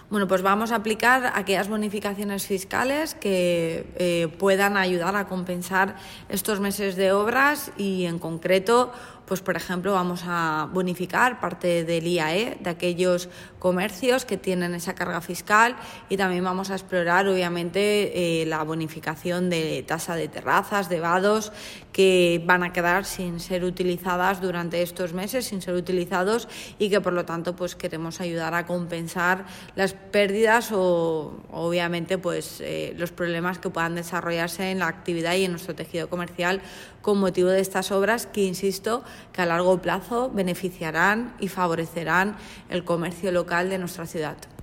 Bueno, pues vamos a aplicar aquellas bonificaciones fiscales que puedan ayudar a compensar estos meses de obras y, en concreto, pues por ejemplo vamos a bonificar parte del IAE de aquellos comercios que tienen esa carga fiscal, y también vamos a explorar obviamente la bonificación de tasa de terrazas, de vados, que van a quedar sin ser utilizadas durante estos meses, sin ser utilizados, y que por lo tanto pues queremos ayudar a compensar las pérdidas o obviamente pues los problemas que puedan desarrollarse en la actividad y en nuestro tejido comercial con motivo de estas obras que, insisto, que a largo plazo beneficiarán y favorecerán el comercio local de nuestra ciudad.